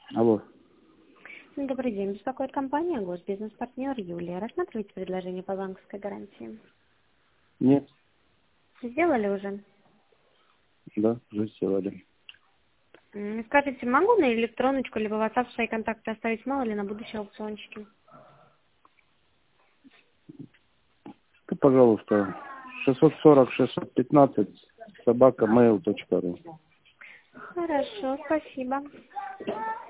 Алло. Добрый день. Беспокоит компания «Госбизнес-партнер» Юлия. Рассматриваете предложение по банковской гарантии? Нет. Сделали уже? Да, уже сделали. Скажите, могу на электроночку либо WhatsApp свои контакты оставить, мало ли на будущие аукциончики? Ты, пожалуйста, 640-615 @mail.ru. Хорошо, спасибо.